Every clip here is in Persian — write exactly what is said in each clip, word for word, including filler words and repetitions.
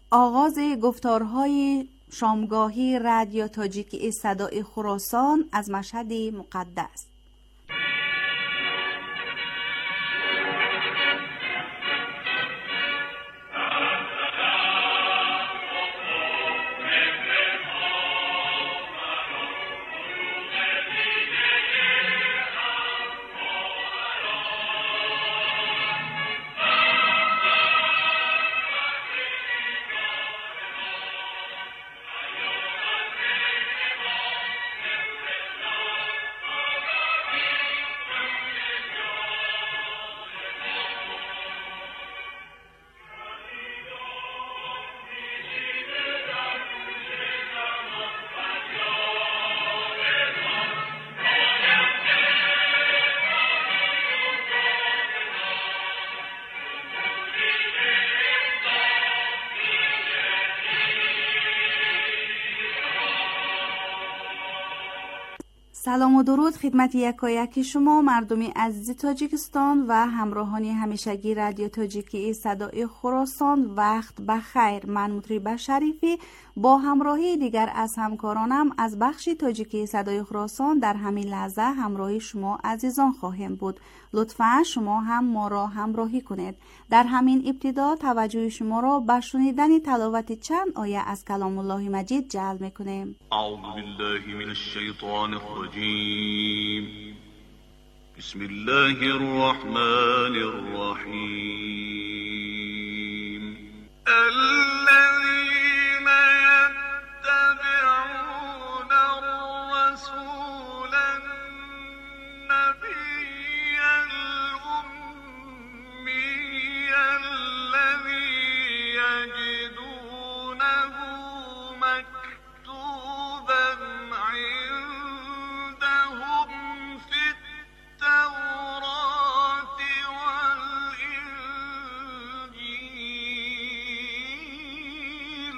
آغاز گفتارهای شامگاهی رادیو تاجیکی صدای خراسان از مشهد مقدس. سلام و درود خدمت یکایک شما مردم عزیز تاجیکستان و همراهان همیشگی رادیو تاجیکی صدای خراسان. وقت بخیر. من مطرب شریفی با همراهی دیگر از همکارانم از بخش تاجیکی صدای خراسان در همین لحظه همراهی شما عزیزان خواهیم بود. لطفاً شما هم ما را همراهی کنید. در همین ابتدا توجه شما را به شنیدن تلاوت چند آیه از کلام الله مجید جلب می‌کنیم. اعوذ بالله من الشیطان الرجیم. بسم الله الرحمن الرحیم. الذين يتبعون الرسول النبي الأمي الذي يجدونه مكتوبا عندهم في التوراة والإنجيل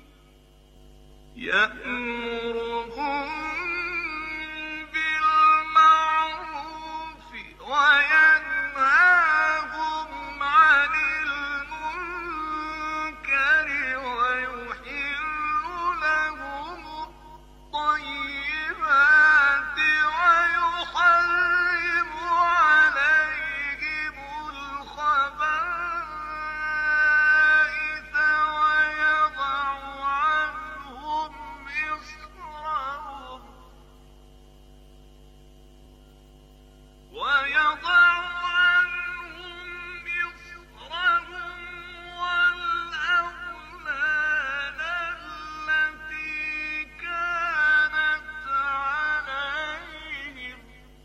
يأمرهم بالمعروف وينهاهم عن المنكر ويحل لهم الطيبات ويحرم عليهم الخبائث ويضع عنهم إصرهم ويضع عنهم إصرهم والأغلال التي كانت عليهم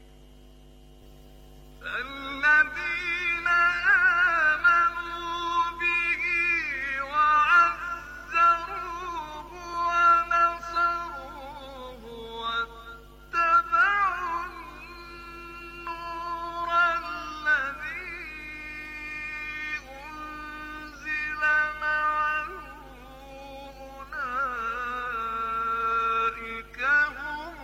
فالذين آمنوا به وعزروه ونصروه واتبعوا النور الذي أنزل معه أولئك هم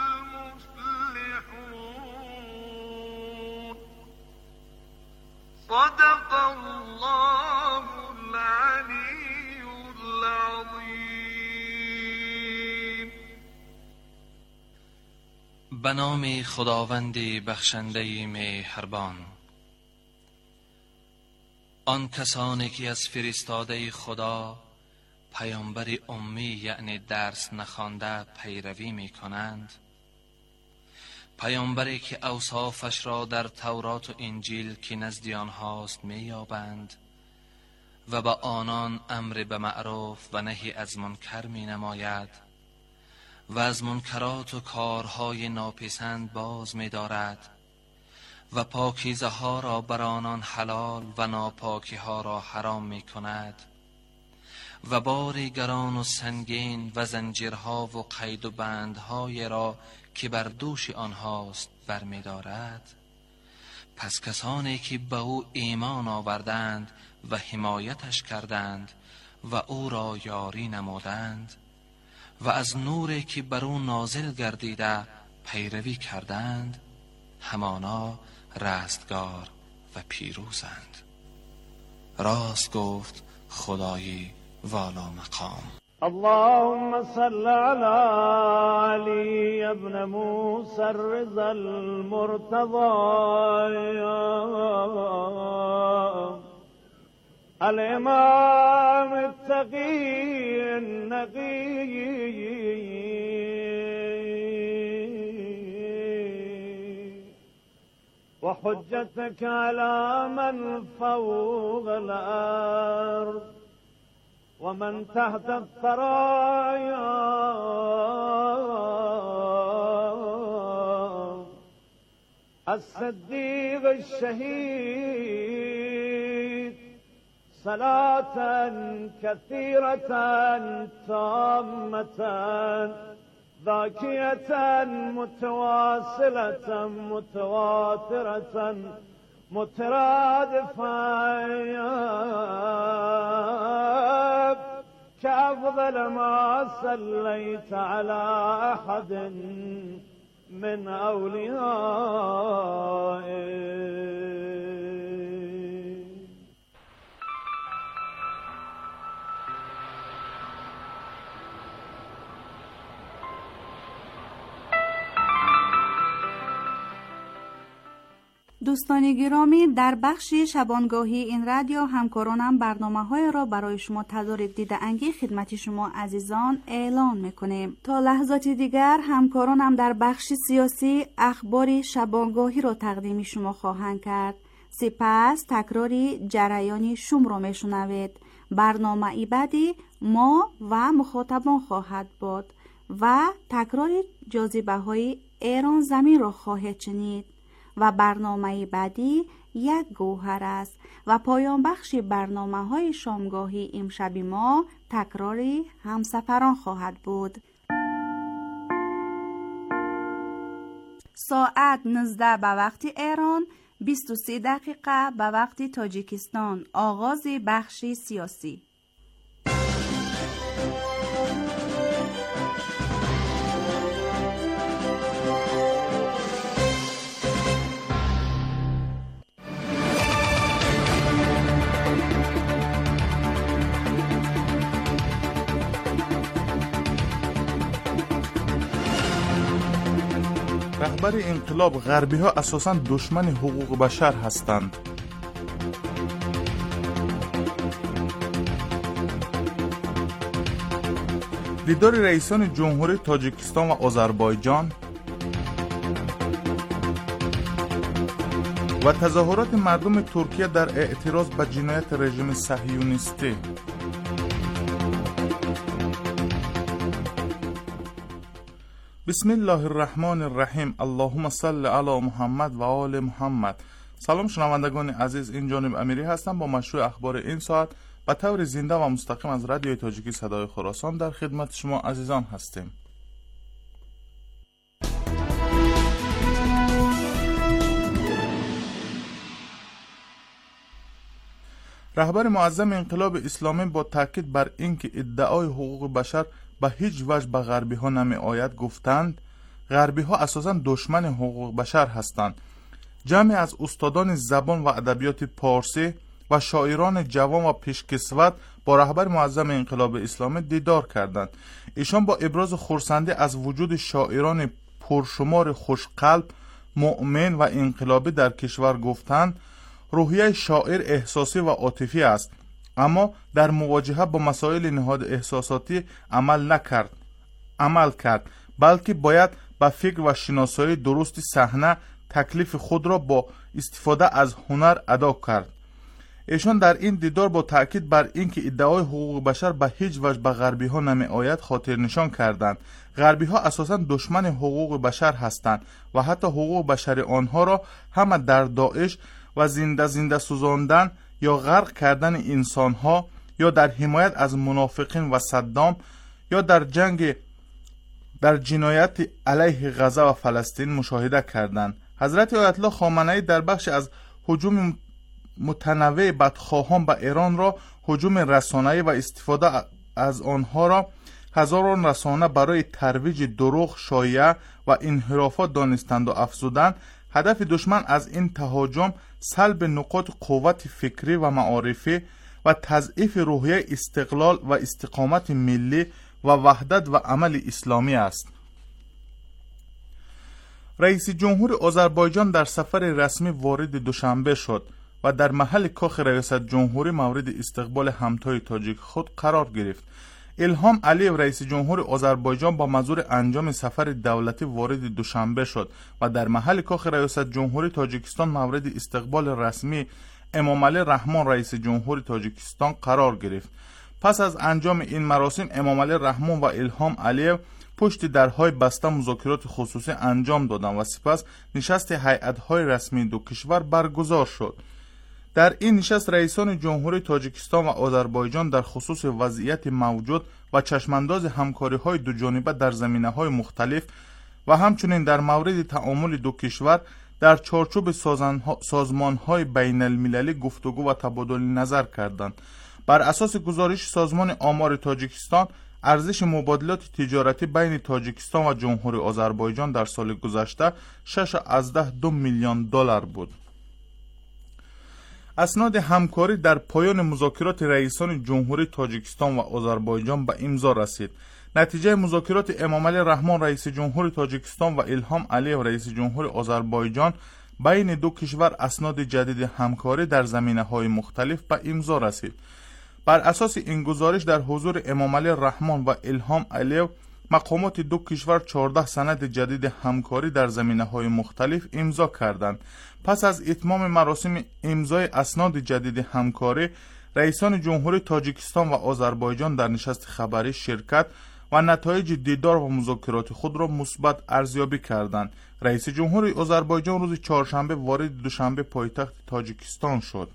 المفلحون. صدق الله العلي العظيم. به نام خداوند بخشنده مهربان. آن کسانی که از فرستاده خدا پیامبر امی یعنی درس نخوانده پیروی می کنند، پیامبری که اوصافش را در تورات و انجیل که نزد آنهاست می یابند و به آنان امر به معروف و نهی از منکر می نماید و از منکرات و کارهای ناپسند باز می دارد و پاکیزه ها را بر آنان حلال و ناپاکی ها را حرام می کند و بار گران و سنگین و زنجیرها و قید و بندهای را که بر دوش آنهاست برمی دارد. پس کسانی که به او ایمان آوردند و حمایتش کردند و او را یاری نمودند و از نوری که بر او نازل گردیده پیروی کردند، همانا رستگار و پیروزند. راست گفت خدایی والا مقام. اللهم صل على علي ابن موسى الرضا المرتضى الإمام التقي النقي وحجتك على من فوق الأرض ومن تحت الثرايا الصديق الشهيد صلاة كثيرة تامة ذاكية متواصلة متواترة مترادفة كأفضل ما صليت على أحد من أوليائك. دوستان گرامی، در بخش شبانگاهی این رادیو همکارانم برنامه‌های را برای شما تدارک دیده انگی خدمت شما عزیزان اعلان میکنیم. تا لحظات دیگر همکارانم در بخش سیاسی اخبار شبانگاهی را تقدیم شما خواهند کرد. سپس تکراری جریانی شوم را میشنوید. برنامه ای بعدی ما و مخاطبان خواهد بود و تکراری جاذبه های ایران زمین را خواهد شنید و برنامه بعدی یک گوهر است و پایان بخش برنامه های شامگاهی امشب ما تکراری همسفران خواهد بود. ساعت نوزده به وقت ایران، بیست و سه دقیقه به وقت تاجیکستان. آغاز بخش سیاسی. رهبر انقلاب غربی ها اساساً دشمن حقوق بشر هستند. دیدار رئیسان جمهوری تاجیکستان و آذربایجان و تظاهرات مردم ترکیه در اعتراض به جنایت رژیم صهیونیستی. بسم الله الرحمن الرحیم. اللهم صل علی محمد و آل محمد. سلام شنوندگان عزیز، این جانب امیری هستم با مشروع اخبار این ساعت به طور زنده و مستقیم از رادیوی تاجیکی صدای خراسان در خدمت شما عزیزان هستیم. رهبر معظم انقلاب اسلامی با تاکید بر اینکه ادعای حقوق بشر به هیچ وجه به غربی ها نمی آید گفتند غربی ها اساساً دشمن حقوق بشر هستند. جمعی از استادان زبان و ادبیات پارسی و شاعران جوان و پیشکسوت با رهبر معظم انقلاب اسلامی دیدار کردند. ایشان با ابراز خرسندی از وجود شاعران پرشمار خوشقلب، مؤمن و انقلابی در کشور گفتند روحیه شاعر احساسی و عاطفی است، اما در مواجهه با مسائل نهاد احساساتی عمل نکرد عمل کرد بلکه باید با فکر و شناسایی درست صحنه تکلیف خود را با استفاده از هنر ادا کرد. ایشان در این دیدار با تاکید بر اینکه ادعای حقوق بشر به هیچ وجه به غربی ها نمی آید خاطر نشان کردند غربی ها اساساً دشمن حقوق بشر هستند و حتی حقوق بشر آنها را هم در داعش و زنده زنده سوزاندن یا غرق کردن انسان ها یا در حمایت از منافقین و صدام یا در جنگ در جنایت علیه غزه و فلسطین مشاهده کردند. حضرت آیت الله خامنه‌ای در بخش از هجوم متنوع بدخواهان به ایران را هجوم رسانه‌ای و استفاده از آنها را هزاران رسانه برای ترویج دروغ، شایعه و انحرافات دانستند و افزودند هدف دشمن از این تهاجم سلب نقاط قوت فکری و معارفی و تضعیف روحیه استقلال و استقامت ملی و وحدت و عمل اسلامی است. رئیس جمهور آذربایجان در سفر رسمی وارد دوشنبه شد و در محل کاخ ریاست جمهوری مورد استقبال همتای تاجیک خود قرار گرفت. الهام علیو رئیس جمهور آذربایجان با منظور انجام سفر دولتی وارد دوشنبه شد و در محل کاخ ریاست جمهوری تاجیکستان مورد استقبال رسمی امامعلی رحمان رئیس جمهور تاجیکستان قرار گرفت. پس از انجام این مراسم امامعلی رحمان و الهام علیو پشت درهای بسته مذاکرات خصوصی انجام دادند و سپس نشست هیئت‌های رسمی دو کشور برگزار شد. در این نشست رئیسان جمهوری تاجیکستان و آذربایجان در خصوص وضعیت موجود و چشمانداز همکاری‌های دو جانبه در زمینه‌های مختلف و همچنین در مورد تعامل دو کشور در چارچوب سازمان‌های بین المللی گفتگو و تبادل نظر کردند. بر اساس گزارش سازمان آمار تاجیکستان، ارزش مبادلات تجارتی بین تاجیکستان و جمهوری آذربایجان در سال گذشته شش از ده دو میلیون دلار بود. اسناد همکاری در پایان مذاکرات رئیسان جمهوری تاجیکستان و آذربایجان به امضا رسید. نتیجه مذاکرات امامعلی رحمان رئیس جمهور تاجیکستان و الهام علیو رئیس جمهور آذربایجان بین دو کشور اسناد جدید همکاری در زمینه‌های مختلف به امضا رسید. بر اساس این گزارش در حضور امامعلی رحمان و الهام علیو مقامات دو کشور چهارده سند جدید همکاری در زمینه‌های مختلف امضا کردند. پس از اتمام مراسم امضای اسناد جدید همکاری، رئیسان جمهوری تاجیکستان و آذربایجان در نشست خبری شرکت و نتایج دیدار و مذاکرات خود را مثبت ارزیابی کردند. رئیس جمهور آذربایجان روز چهارشنبه وارد دوشنبه پایتخت تاجیکستان شد.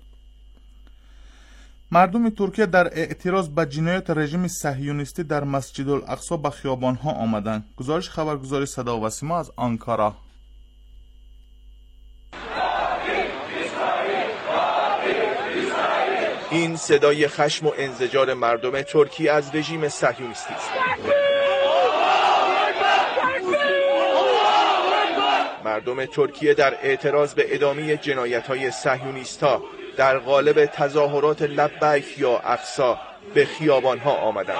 مردم ترکیه در اعتراض به جنایات رژیم صهیونیستی در مسجد الاقصی به خیابان‌ها آمدند. گزارش خبرگزاری صدا و سیما از آنکارا. این صدای خشم و انزجار مردم ترکیه از رژیم صهیونیستی است. مردم ترکیه در اعتراض به ادامه جنایت‌های صهیونیست‌ها در قالب تظاهرات لبیک یا اقصی به خیابان‌ها آمدند.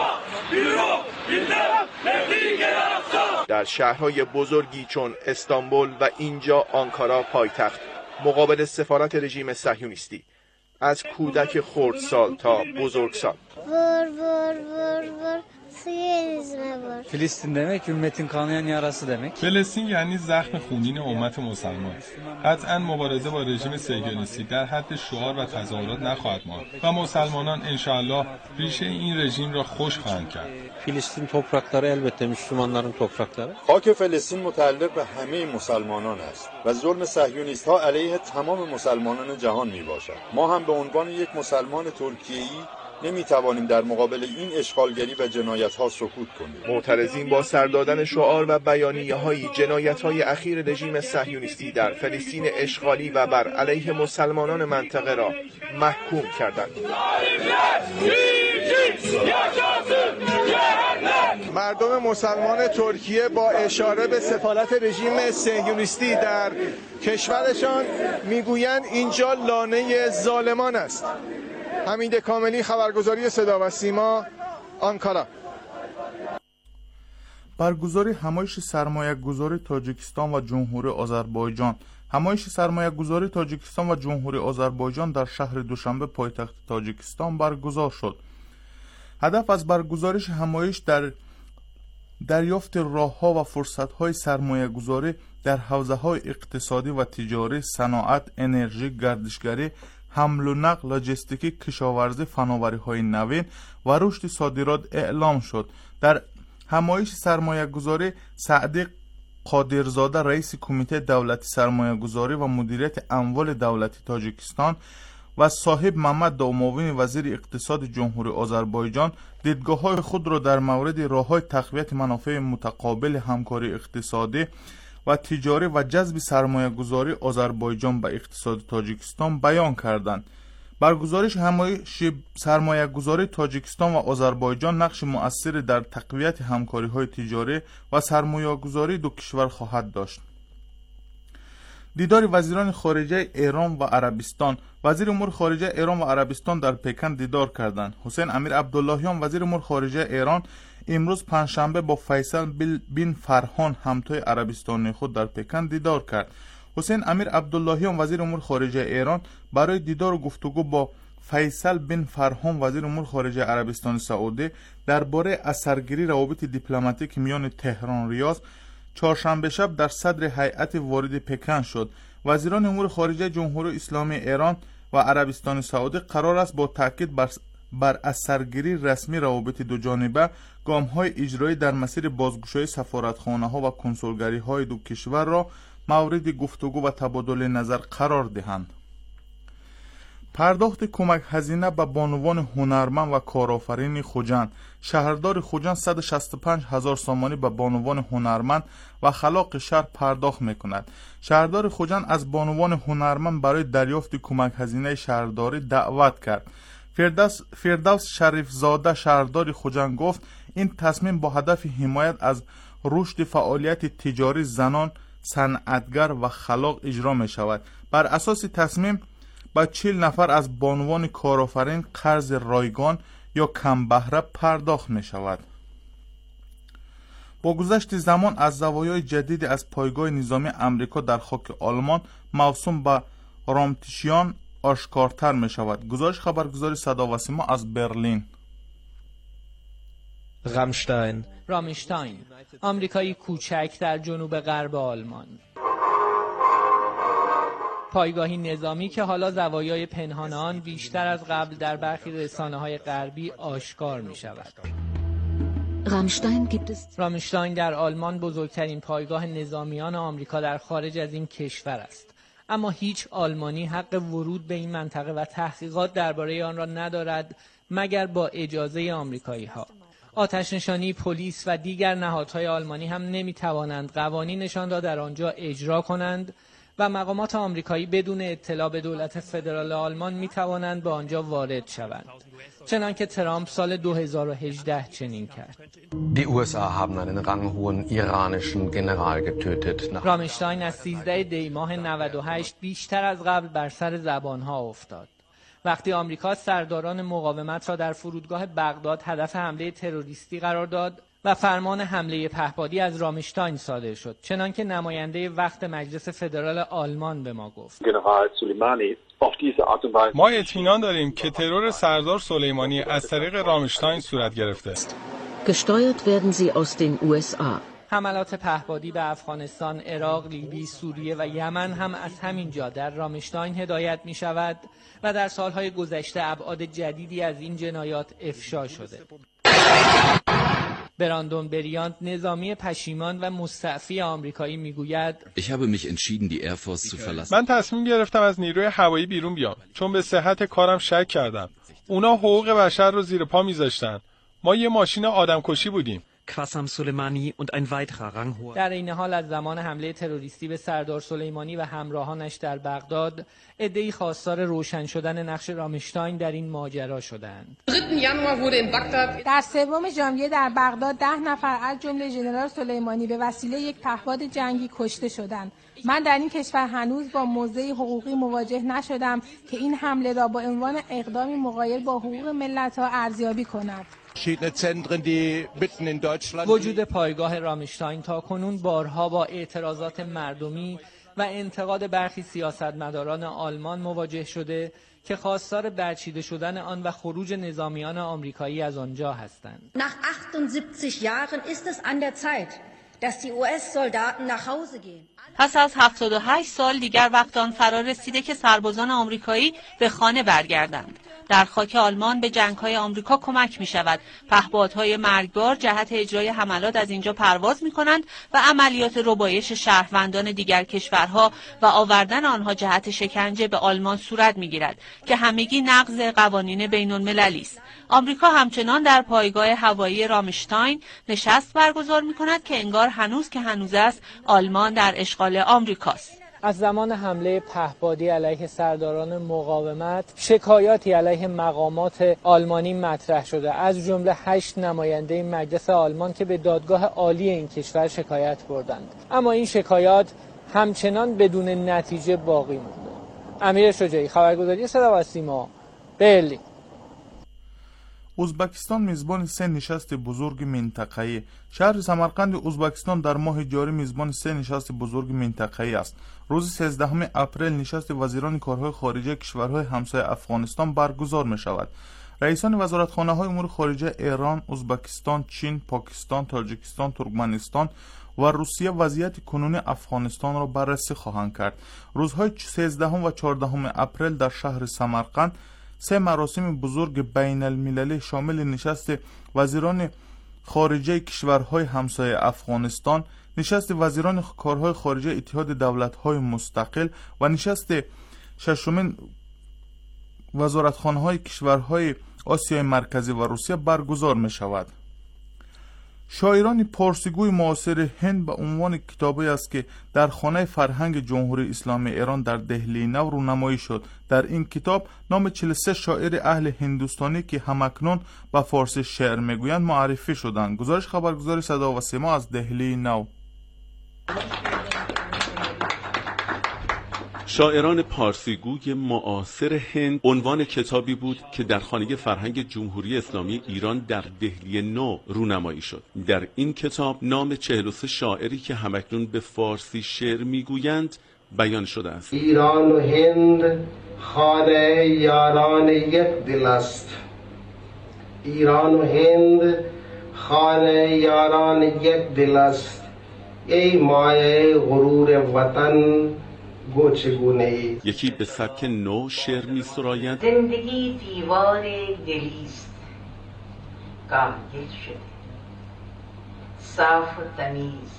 در شهرهای بزرگی چون استانبول و اینجا آنکارا پایتخت مقابل سفارت رژیم صهیونیستی، از کودک خردسال تا بزرگسال. Vur vur vur vur Siyonizme vur. Filistin demek ümmetin kanayan yarası demek. فلسطین یعنی زخم خونین امت مسلمان. قطعا مبارزه با رژیم صهیونیستی در حد شعار و تظاهرات نخواهد ماند و مسلمانان انشاءالله ریشه این رژیم را خوش خواهند کرد. Filistin toprakları elbette Müslümanların toprakları. خاک فلسطین متعلق به همه مسلمانان است و ظلم صهیونیست ها علیه تمام مسلمانان جهان می باشد. ما هم به عنوان یک مسلمان ترکیه‌ای نمی توانیم در مقابل این اشغالگری و جنایت ها سکوت کنیم. معترضین با سر دادن شعار و بیانیه های جنایت های اخیر رژیم صهیونیستی در فلسطین اشغالی و بر علیه مسلمانان منطقه را محکوم کردند. مردم مسلمان ترکیه با اشاره به سفارت رژیم صهیونیستی در کشورشان میگویند اینجا لانه ظالمان است. حمید کاملی، خبرگزاری صدا و سیما، آنکارا. برگزاری همایش سرمایه گذاری تاجیکستان و جمهوری آذربایجان. همایش سرمایه گذاری تاجیکستان و جمهوری آذربایجان در شهر دوشنبه پایتخت تاجیکستان برگزار شد. هدف از برگزارش همایش در دریافت راه‌ها و فرصت‌های سرمایه گذاری در حوزه‌های اقتصادی و تجاری، صنعت، انرژی، گردشگری، حمل و نقل، لاجستیکی، کشاورزی، فناوری‌های نوین و رشد صادرات اعلام شد. در همایش سرمایه گذاری سعدی قادرزاده رئیس کمیته دولتی سرمایه گذاری و مدیریت اموال دولتی تاجیکستان و صاحب محمد داوماوین وزیر اقتصاد جمهوری آذربایجان دیدگاه‌های خود را در مورد راه‌های تقویت منافع متقابل همکاری اقتصادی و تجاری و جذب سرمایه گذاری آذربایجان به اقتصاد تاجیکستان بیان کردند. برگزارش همایش سرمایه گذاری تاجیکستان و آذربایجان نقش مؤثر در تقویت همکاری های تجاری و سرمایه گذاری دو کشور خواهد داشت. دیدار وزیران خارجه ایران و عربستان. وزیر امور خارجه ایران و عربستان در پکن دیدار کردند. حسین امیر عبداللهیان وزیر امور خارجه ایران امروز پنجشنبه با فیصل بن فرحان همتای عربستانی خود در پکن دیدار کرد. حسین امیر عبداللهیان وزیر امور خارجه ایران برای دیدار و گفتگو با فیصل بن فرحان وزیر امور خارجه عربستان سعودی درباره اثرگیری روابط دیپلماتیک میان تهران و ریاض چهارشنبه شب در صدر هیئت وارد پکن شد. وزیران امور خارجه جمهوری اسلامی ایران و عربستان سعودی قرار است با تاکید بر بر اثرگیری رسمی روابط دو جانبه گام‌های اجرایی در مسیر بازگشایی سفارتخانه‌ها و کنسولگری‌های دو کشور را مورد گفتگو و تبادل نظر قرار دهند. پرداخت کمک هزینه به بانوان هنرمند و کارآفرین خوجند. شهردار خوجند صد و شصت و پنج هزار سامانی به بانوان هنرمند و خلاق شهر پرداخت میکند. شهردار خوجند از بانوان هنرمند برای دریافت کمک هزینه شهرداری دعوت کرد. فردوس فردوس شریف زاده شهردار خوجند گفت این تصمیم با هدف حمایت از رشد فعالیت تجاری زنان صنعتگر و خلاق اجرا می شود. بر اساس تصمیم با چهل نفر از بانوان کارآفرین قرض رایگان یا کم بهره پرداخت می شود. با گذشت زمان از زوایای جدید از پایگاه نظامی امریکا در خاک آلمان موسوم به رامتشیان آشکارتر می شود. گزارش خبرگزاری صدا و سیما از برلین. رامشتاین رامشتاین آمریکایی کوچک در جنوب غرب آلمان. پایگاهی نظامی که حالا زوایای پنهان آن بیشتر از قبل در برخی رسانه‌های غربی آشکار می شود. رامشتاین در آلمان بزرگترین پایگاه نظامیان آمریکا در خارج از این کشور است. اما هیچ آلمانی حق ورود به این منطقه و تحقیقات درباره آن را ندارد مگر با اجازه آمریکایی‌ها. آتش نشانی، پلیس و دیگر نهادهای آلمانی هم نمی‌توانند قوانینشان را در آنجا اجرا کنند و مقامات آمریکایی بدون اطلاع به دولت فدرال آلمان می‌توانند به آنجا وارد شوند. چنانکه ترامپ سال دو هزار و هجده چنین کرد. Die U S A haben einen ranghohen iranischen General getötet. رامشتاین از سیزده دی ماه نود و هشت بیشتر از قبل بر سر زبانها افتاد. وقتی آمریکا سرداران مقاومت را در فرودگاه بغداد هدف حمله تروریستی قرار داد و فرمان حمله پهپادی از رامشتاین صادر شد، چنانکه نماینده وقت مجلس فدرال آلمان به ما گفت. ما اطمینان داریم که ترور سردار سلیمانی از طریق رامشتاین صورت گرفته است. Gesteuert werden sie aus den U S A. حملات پهپادی به افغانستان، عراق، لیبی، سوریه و یمن هم از همین جا در رامشتاین هدایت می شود و در سالهای گذشته ابعاد جدیدی از این جنایات افشا شده. براندون بریانت نظامی پشیمان و مستعفی آمریکایی میگوید Ich habe mich entschieden die Air Force zu verlassen. من تصمیم گرفتم از نیروی هوایی بیرون بیام چون به صحت کارم شک کردم. اونا حقوق بشر رو زیر پا میذاشتن. ما یه ماشین آدمکشی بودیم. Qasem Soleimani und ein weiterer ranghoher. در این حال از زمان حمله تروریستی به سردار سلیمانی و همراهانش در بغداد، عده‌ای خواستار روشن شدن نقش رامشتاین در این ماجرا شدند. در سوم ژانویه در بغداد ده نفر از جمله ژنرال سلیمانی به وسیله یک پهپاد جنگی کشته شدند. من در این کشور هنوز با موضع حقوقی مواجه نشدم که این حمله را با عنوان اقدامی مغایر با حقوق ملت‌ها ارزیابی کند. وجود پایگاه رامشتاین تا کنون بارها با اعتراضات مردمی و انتقاد برخی سیاستمداران آلمان مواجه شده که خواستار برچیده شدن آن و خروج نظامیان آمریکایی از آنجا هستند. Nach achtundsiebzig Jahren ist es an der Zeit, dass die U S-Soldaten nach Hause gehen. پس از هفتاد و هشت سال دیگر وقت آن فرا رسیده که سربازان آمریکایی به خانه برگردند. در خاک آلمان به جنگ‌های آمریکا کمک می‌شود. پهپادهای مرگبار جهت اجرای حملات از اینجا پرواز می‌کنند و عملیات ربایش شهروندان دیگر کشورها و آوردن آنها جهت شکنجه به آلمان صورت می‌گیرد که همگی نقض قوانین بین‌المللی است. آمریکا همچنان در پایگاه هوایی رامشتاین نشست برگزار می‌کند که انگار هنوز که هنوز است آلمان در اشغال آمریکاست. از زمان حمله پهپادی علیه سرداران مقاومت شکایاتی علیه مقامات آلمانی مطرح شده، از جمله هشت نماینده مجلس آلمان که به دادگاه عالی این کشور شکایت بردند. اما این شکایات همچنان بدون نتیجه باقی مونده. امیر شجاعی، خبرگزاری صدا و سیما، برلین. ازبکستان میزبان سه نشست بزرگ منطقه‌ای. شهر سمرقند ازبکستان در ماه جاری میزبان سه نشست بزرگ منطقه‌ای است. روز سیزدهم اپریل نشست وزیران کارهای خارجه کشورهای همسایه افغانستان برگزار می شود. رئیسان وزارتخانه‌های امور خارجه ایران، ازبکستان، چین، پاکستان، تاجیکستان، ترکمنستان و روسیه وضعیت کنونی افغانستان را بررسی خواهند کرد. روزهای سیزدهم و چهاردهم اپریل در شهر سمرقند سه مراسم بزرگ بین المللی شامل نشست وزیران خارجه کشورهای همسایه افغانستان، نشست وزیران کارهای خارجه اتحاد دولت‌های مستقل و نشست ششمین وزارتخانه‌های کشورهای آسیای مرکزی و روسیه برگزار می شود. شاعران پارسیگوی معاصر هند به عنوان کتابی است که در خانه فرهنگ جمهوری اسلامی ایران در دهلی نو رونمایی شد. در این کتاب نام چهل و سه شاعر اهل هندوستانی که همکنون به فارسی شعر میگویند معرفی شدند. گزارش خبرگزاری صدا و سیما از دهلی نو. شاعران پارسیگوی معاصر هند عنوان کتابی بود که در خانه فرهنگ جمهوری اسلامی ایران در دهلی نو رونمایی شد. در این کتاب نام چهل و سه شاعری که همکنون به فارسی شعر میگویند بیان شده است. ایران و هند خانه یاران یک دل است. ایران و هند خانه یاران یک دل است. ای مایه غرور وطن گو چگونه ای. یکی به سبک نو شعر می سراید. زندگی دیوار دلیست گاه گل شده صاف و تمیز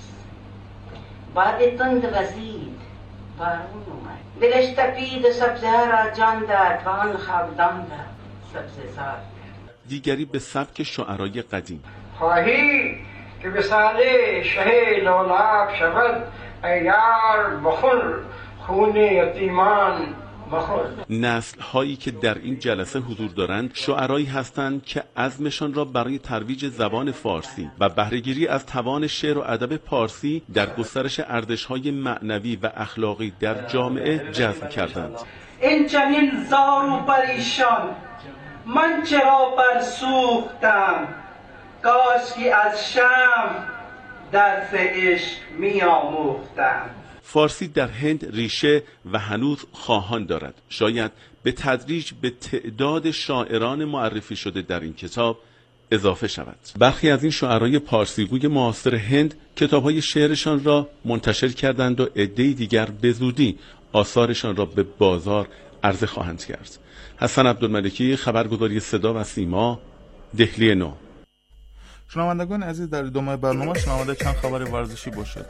بعد تند وزید بارون اومد دلش تپید و سبزه را جان داد و آن خاکدان را سبزه زار کرد. دیگری به سبک شعرای قدیم. خواهی که به ساله شه لولاب شود ایار بخور خون یتیمان بخور. نسل هایی که در این جلسه حضور دارند شعرایی هستند که عزمشان را برای ترویج زبان فارسی و بهره‌گیری از توان شعر و ادب پارسی در گسترش ارزش‌های معنوی و اخلاقی در جامعه جذب کردند. این چنین زار و پریشان من چرا برسوختم، کاش که از شم درس عشق می آموختم. فارسی در هند ریشه و هنوز خواهان دارد. شاید به تدریج به تعداد شاعران معرفی شده در این کتاب اضافه شود. برخی از این شاعرای پارسیگوی معاصر هند کتاب‌های شعرشان را منتشر کردند و عده‌ای دیگر به زودی آثارشان را به بازار عرضه خواهند کرد. حسن عبدالملکی، خبرگزاری صدا و سیما، دهلی نو. شنوندگان عزیز، در ادامه برنامه شنونده چند خبر ورزشی باشد.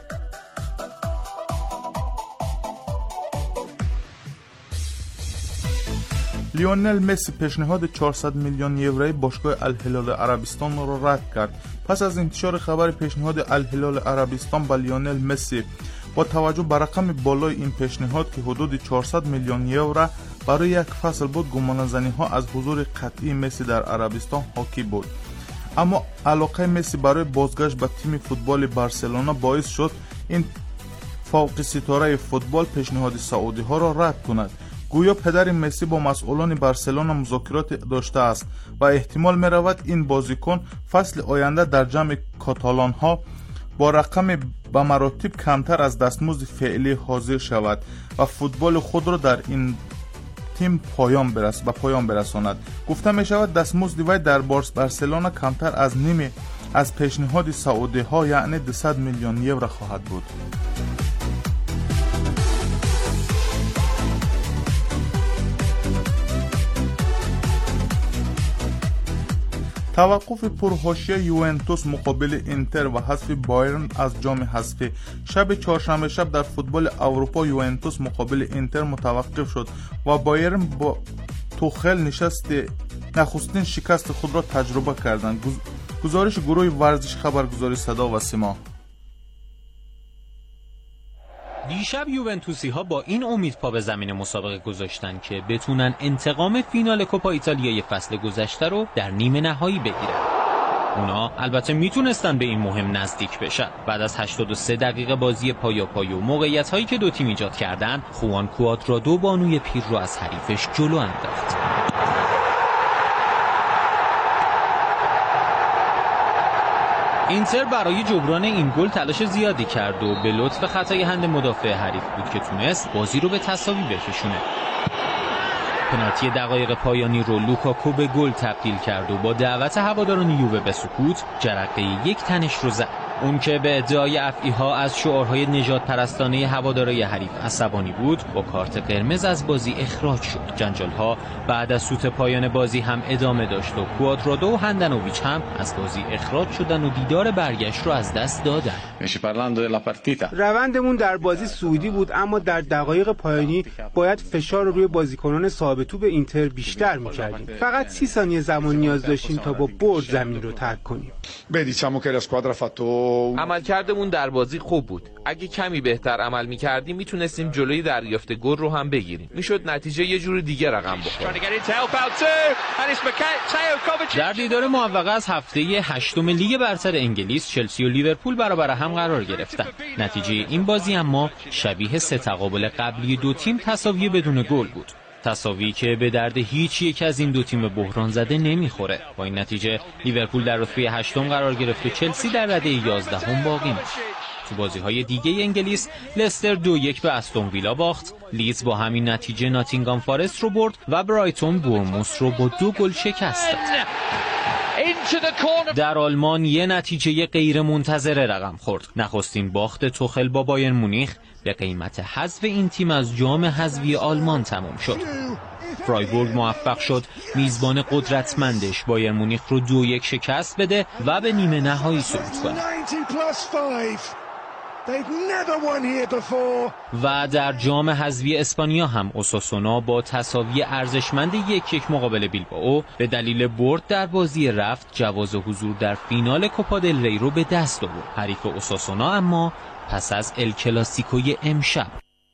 لیونل مسی پیشنهاد چهارصد میلیون یورویی باشگاه الهلال عربستان را رد کرد. پس از انتشار خبر پیشنهاد الهلال عربستان به لیونل مسی با توجه به رقم بالای این پیشنهاد که حدود چهارصد میلیون یورو برای یک فصل بود، گمانه‌زنی‌ها از حضور قطعی مسی در عربستان حاکی بود. اما علاقه مسی برای بازگشت به تیم فوتبال بارسلونا باعث شد این فوق ستاره فوتبال پیشنهاد سعودی ها را رد کند. گویا پدر مسی با مسئولان بارسلونا مذاکرات داشته است و احتمال می رود این بازیکن فصل آینده در جمع کاتالان ها با رقم به مراتب کمتر از دستمزد فعلی حاضر شود و فوتبال خود را در این تیم پایان برس به پایان برساند. گفته می شود دستمزد وی در بارسلونا کمتر از نیمه از پیشنهاد سعودی ها یعنی دویست میلیون یورو خواهد بود. توقف پرحاشیه یوونتوس مقابل اینتر و حذف بایرن از جام حذفی. شب چهارشنبه شب در فوتبال اروپا یوونتوس مقابل اینتر متوقف شد و بایرن با توخل نشست نخستین شکست خود را تجربه کردند. گزارش گروه ورزش خبرگزاری صدا و سیما. دیشب یوونتوسی ها با این امید پا به زمین مسابقه گذاشتن که بتونن انتقام فینال کوپا ایتالیای فصل گذشته رو در نیمه نهایی بگیرن. اونا البته میتونستن به این مهم نزدیک بشن. بعد از هشتاد و سه دقیقه بازی پایاپای و موقعیت‌هایی که دو تیم ایجاد کردن، خوان کوادرادو بانوی پیر رو از حریفش جلو انداخت. اینتر برای جبران این گل تلاش زیادی کرد و به لطف خطای هند مدافع حریف بود که تونست بازی رو به تساوی بکشونه. پنالتی دقایق پایانی رو لوکاکو به گل تبدیل کرد و با دعوت هواداران یووه به سکوت جرقه یک تنش رو زد. اون که به ادعای افعی‌ها از شعارهای نژاد پرستانه هوادارای حریف عصبانی بود، با کارت قرمز از بازی اخراج شد. جنجال‌ها بعد از سوت پایان بازی هم ادامه داشت و کوادرادو و هندانویچ هم از بازی اخراج شدن و دیدار برگشت رو از دست دادن. روندمون در بازی سعودی بود، اما در دقایق پایانی باید فشار رو روی بازیکنان صاحب توپ اینتر بیشتر می‌کردیم. فقط سی ثانیه زمان نیاز داشتیم تا با برد زمین رو ترک کنیم. عملکردمون در بازی خوب بود. اگه کمی بهتر عمل می‌کردیم میتونستیم جلوی دریافت گل رو هم بگیریم. میشد نتیجه یه جور دیگه رقم بخوره. در دیدار موفق از هفته هشتم لیگ برتر انگلیس، چلسی و لیورپول برابر هم قرار گرفتن. نتیجه این بازی اما شبیه سه تقابل قبلی دو تیم تساوی بدون گل بود. تساوی که به درد هیچ یک از این دو تیم بحران زده نمیخوره. با این نتیجه لیورپول در رتبه هشتم قرار گرفت و چلسی در رده یازدهم باقی موند. تو بازی‌های دیگه انگلیس، لستر دو یک به استون ویلا باخت، لیدز با همین نتیجه ناتینگهام فارست رو برد و برایتون بورنموث رو با دو گل شکست داد. در آلمان یه نتیجه غیر منتظره رقم خورد. نخستین باخت توخل با بایرن مونیخ به قیمت حذف این تیم از جام حذفی آلمان تمام شد. فرایبورگ موفق شد میزبان قدرتمندش بایرن مونیخ رو دو یک شکست بده و به نیمه نهایی صعود کنه. و در جام حذفی اسپانیا هم اوساسونا با تساوی ارزشمند یک یک مقابل بیلبائو به دلیل برد در بازی رفت جواز حضور در فینال کوپا دل ری رو به دست آورد. حریف اوساسونا اما پس از ال کلاسیکوی امشب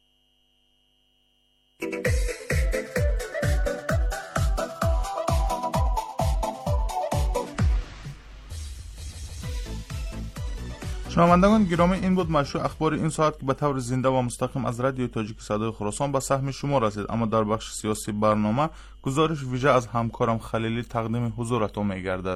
شنوندگان گرامی، این بود مشروع اخبار این ساعت که به طور زنده و مستقیم از رادیو تاجیک صدای خراسان به سهم شما رسید. اما در بخش سیاسی برنامه گزارش ویژه از همکارم خلیلی تقدیم حضورتون می‌گردد.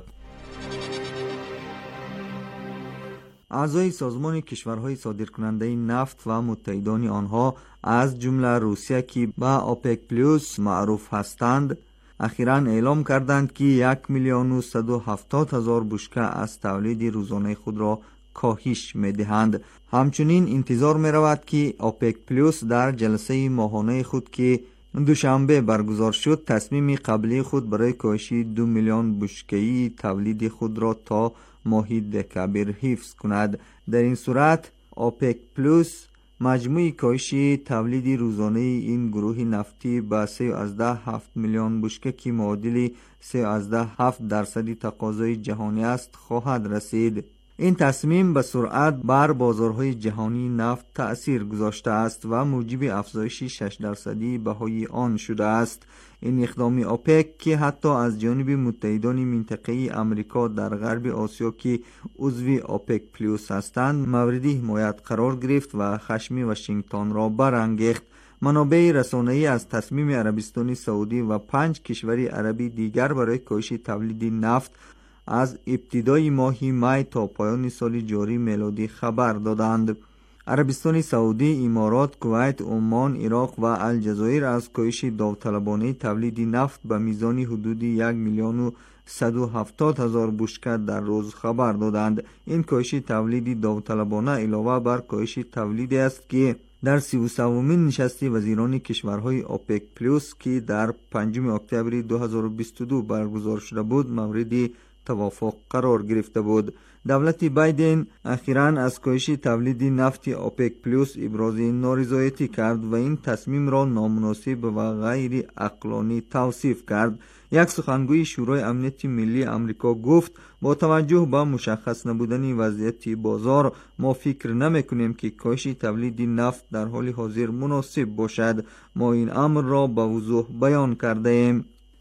اعضای سازمان کشورهای صادرکننده نفت و متحدان آنها از جمله روسیه که به اوپک پلوس معروف هستند، اخیراً اعلام کردند که یک میلیون و صد و هفتاد هزار بشکه از تولید روزانه خود را کاهش می‌دهند. همچنین انتظار می‌رود که اوپک پلوس در جلسه ماهانه خود که دوشنبه برگزار شد تصمیم قبلی خود برای کاهش دو میلیون بشکه تولید خود را تا ماه دکامبر حفظ کند. در این صورت اوپک پلوس مجموع کاهش تولید روزانه این گروه نفتی به سه و هفت میلیون بشکه که معادل سه و هفت درصد تقاضای جهانی است خواهد رسید. این تصمیم به سرعت بر بازارهای جهانی نفت تأثیر گذاشته است و موجب افزایش شش درصدی بهای آن شده است. این اقدام اوپک که حتی از جانب متحدان منطقه‌ای امریکا در غرب آسیا که عضو اوپک پلوس هستند مورد حمایت قرار گرفت و خشم واشنگتن را برانگیخت. منابع رسانه‌ای از تصمیم عربستان سعودی و پنج کشور عربی دیگر برای کاهش تولید نفت از ابتدای ماه می تا پایان سال جاری میلادی خبر دادند. عربستان سعودی، امارات، کویت، عمان، عراق و الجزایر از کاهش داوطلبانه تولید نفت به میزان حدود یک میلیون و صد و هفتاد هزار بشکه در روز خبر دادند. این کاهش تولید داوطلبانه علاوه بر کاهش تولید است که در سی و سومین نشست وزیران کشورهای اوپک پلوس که در پنجم اکتبر دو هزار و بیست و دو برگزار شده بود مورد توافق قرار گرفته بود. دولت بایدن اخیراً از کاهش تولید نفت اوپک پلوس ابراز نارضایتی کرد و این تصمیم را نامناسب و غیر عقلانی توصیف کرد. یک سخنگوی شورای امنیت ملی آمریکا گفت با توجه به مشخص نبودن وضعیت بازار ما فکر نمی‌کنیم که کاهش تولید نفت در حال حاضر مناسب باشد. ما این امر را به وضوح بیان کرده ایم.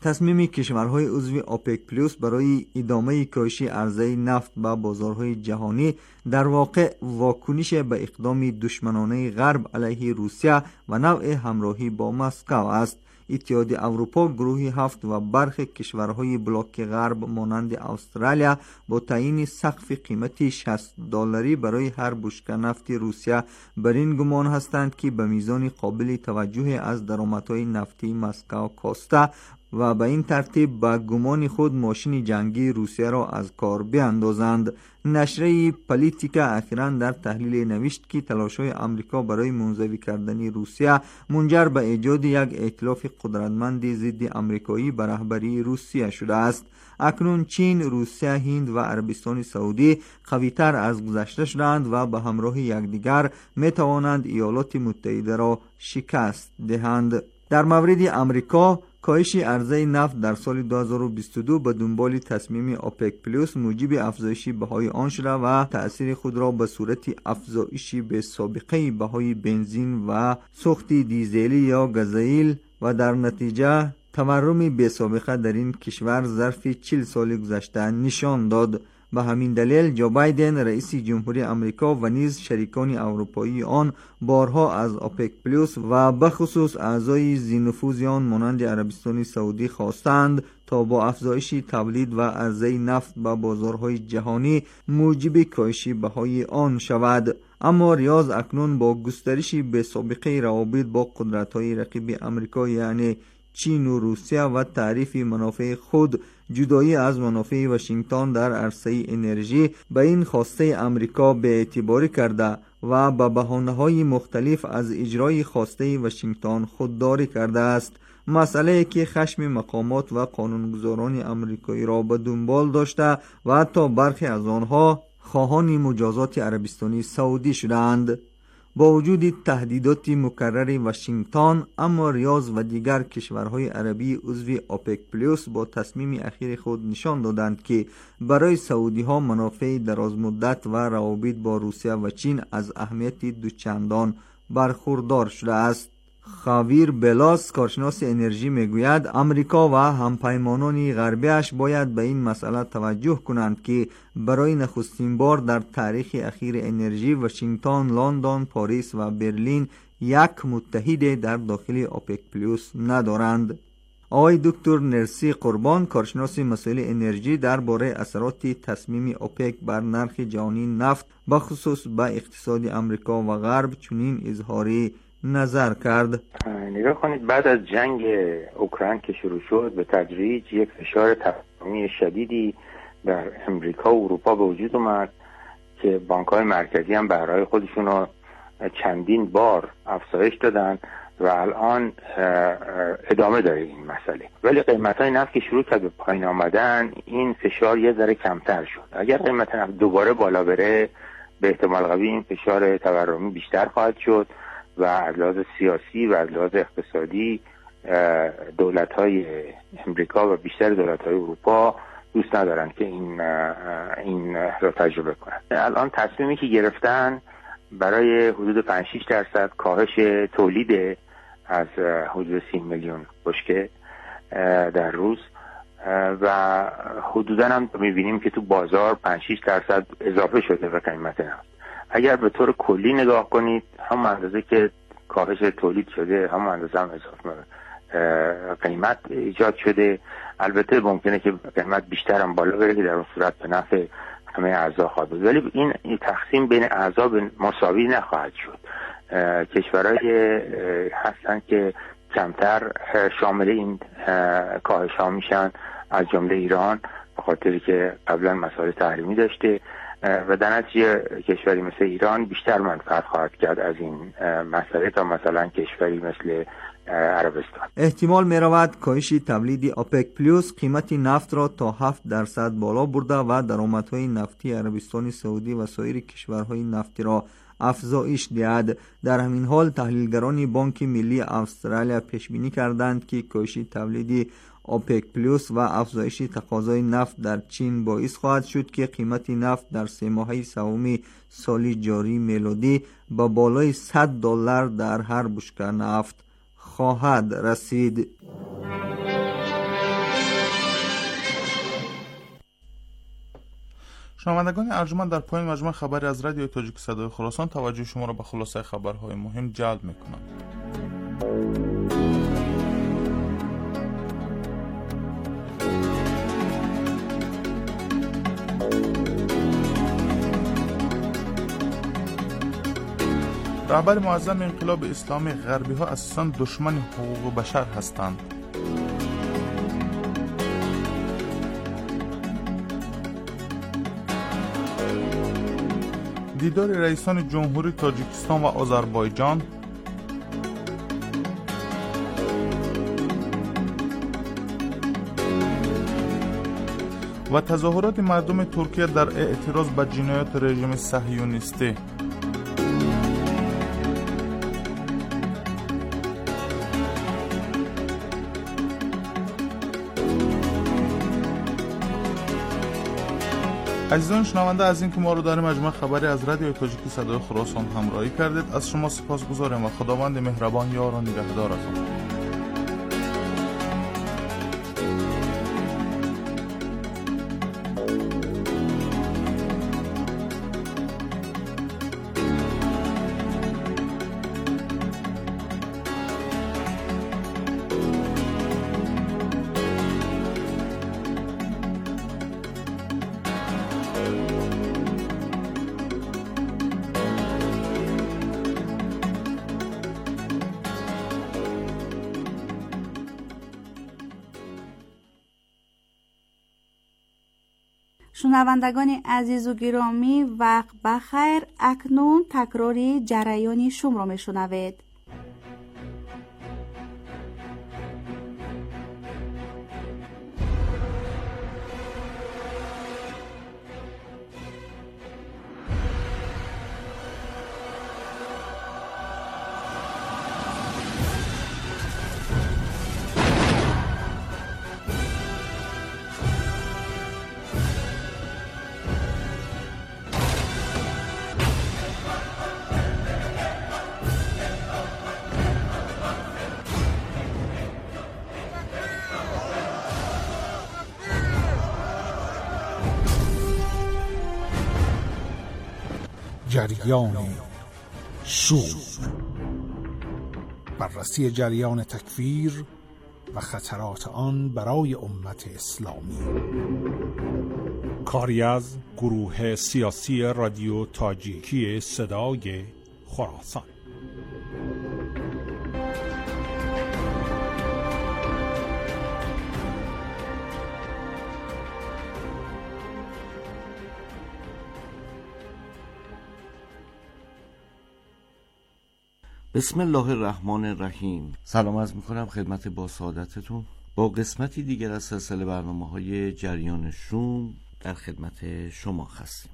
تصمیم کشورهای عضو اوپک پلوس برای ادامه کاهش عرضه نفت به بازارهای جهانی در واقع واکنش به اقدام دشمنانه غرب علیه روسیه و نوع همراهی با مسکو است. اتحاد اروپا، گروه هفت و برخی کشورهای بلاک غرب مانند استرالیا با تعیین سقف قیمت شصت دلاری برای هر بشکه نفت روسیه بر این گمان هستند که به میزان قابل توجه از درآمدهای نفتی مسکو کاسته و به این ترتیب به گمان خود ماشین جنگی روسیه را از کار بیاندازند. نشریه پالیتیکا اخیراً در تحلیل نوشت که تلاش‌های آمریکا برای منزوی کردن روسیه منجر به ایجاد یک ائتلاف قدرتمند ضد آمریکایی به رهبری روسیه شده است. اکنون چین، روسیه، هند و عربستان سعودی قوی‌تر از گذشته شدند و به همراه یکدیگر می‌توانند ایالات متحده را شکست دهند. در مورد آمریکا، کاهش عرضه نفت در سال دو هزار و بیست و دو به دنبال تصمیم اوپک پلوس موجب افزایش بهای آن شده و تأثیر خود را به صورت افزایش به سابقه بهای بنزین و سوخت دیزلی یا گازوئیل و در نتیجه تورم بی سابقه در این کشور ظرف چهل سال گذشته نشان داد. به همین دلیل جو بایدن رئیس جمهوری آمریکا و نیز شریکان اروپایی آن بارها از اوپک پلوس و به خصوص اعضای ذی‌نفوذ آن مانند عربستان سعودی خواستند تا با افزایش تولید و عرضه نفت به بازارهای جهانی موجب کاهش بهای آن شود. اما ریاض اکنون با گسترش به سابقه روابط با قدرت‌های رقیب آمریکا یعنی چین و روسیه و تعریف منافع خود جدایی از منافع واشنگتن در عرصه انرژی به این خواسته آمریکا به اعتباری کرده و به بهانه‌های مختلف از اجرای خواسته واشنگتن خودداری کرده است. مسئله که خشم مقامات و قانونگذاران آمریکایی را به دنبال داشته و حتی برخی از آنها خواهان مجازات عربستانی سعودی شدند. با وجود تهدیدات مکرر واشنگتن، اما ریاض و دیگر کشورهای عربی عضو اوپک پلوس با تصمیم اخیر خود نشان دادند که برای سعودی ها منافع درازمدت و روابط با روسیه و چین از اهمیت دوچندان برخوردار شده است. خاویر بلاس، کارشناس انرژی، میگوید آمریکا و همپیمانان غربیش باید به این مسئله توجه کنند که برای نخستین بار در تاریخ اخیر انرژی واشنگتن، لندن، پاریس و برلین یک متحد در داخل اوپک پلوس ندارند. آقای دکتر نرسی قربان، کارشناس مسائل انرژی، درباره اثرات تصمیم اوپک بر نرخ جهانی نفت به خصوص به اقتصاد آمریکا و غرب چنین اظهاری نظر کرد. نگاه کنید، بعد از جنگ اوکراین که شروع شد به تدریج یک فشار تورمی شدیدی در امریکا و اروپا به وجود اومد که بانک‌های مرکزی هم بهرهای خودشون رو چندین بار افزایش دادن و الان ادامه داره این مسئله. ولی قیمت‌های نفت که شروع کرد به پایین آمدن، این فشار یه ذره کمتر شد. اگر قیمت نفت دوباره بالا بره، به احتمال قوی این فشار تورمی بیشتر خواهد شد و از لحاظ سیاسی و از لحاظ اقتصادی دولت‌های امریکا و بیشتر دولت‌های اروپا دوست ندارن که این این را تجربه کنند. الان تصمیمی که گرفتن برای حدود پنج شش درصد کاهش تولید از حدود سی میلیون بشکه در روز و حدوداً هم می‌بینیم که تو بازار پنج شش درصد اضافه شده به قیمت نفت. اگر به طور کلی نگاه کنید، هم اندازه که کاهش تولید شده، هم اندازه هم اضافه قیمت ایجاد شده. البته ممکنه که قیمت بیشتر هم بالا بره که در اون صورت به نفع همه اعضا خواهد بود، ولی این تقسیم بین اعضا مساوی نخواهد شد. کشورهای هستن که کمتر شامل این کاهش ها میشن، از جمله ایران، به خاطری که قبلا مسائل تحریمی داشته و در نتیجه کشوری مثل ایران بیشتر منفعت خواهد کرد از این مسئله تا مثلا کشوری مثل عربستان. احتمال می رود کاهش تولید اوپک پلوس قیمت نفت را تا هفت درصد بالا برده و درآمدهای نفتی عربستان سعودی و سایر کشورهای نفتی را افزایش دهد. در همین حال تحلیلگران بانک ملی استرالیا پیش بینی کردند که کاهش تولید اوپک پلوس و افزایش تقاضای نفت در چین باعث خواهد شد که قیمت نفت در سه ماهه سوم سال جاری میلادی به بالای صد دلار در هر بشکه نفت خواهد رسید. شنوندگان ارجمند، در پایان مجموعه خبری از رادیو تاجیک صدای خراسان توجه شما را به خلاصه خبرهای مهم جلب می‌کنم. رهبر معظم انقلاب اسلامی: غربی ها اساساً دشمن حقوق بشر هستند. دیدار رئیسان جمهوری تاجیکستان و آذربایجان. و تظاهرات مردم ترکیه در اعتراض به جنایات رژیم صهیونیستی. عزیزان شنونده، از اینکه ما رو در مجموعه خبری از رادیو تاجیکی صدای خراسان همراهی کردید از شما سپاسگزارم و خداوند مهربان یار و نگهدارتون. شنوندگان عزیز و گرامی، وقت بخیر. اکنون تکراری جریان شوم را میشنوید. جریان شوم، بررسی جریان تکفیر و خطرات آن برای امت اسلامی. کاری از گروه سیاسی رادیو تاجیکی صدای خراسان. بسم الله الرحمن الرحیم. سلام عرض میکنم خدمت با سعادتتون با قسمتی دیگر از سلسله برنامه های جریان شوم در خدمت شما هستیم.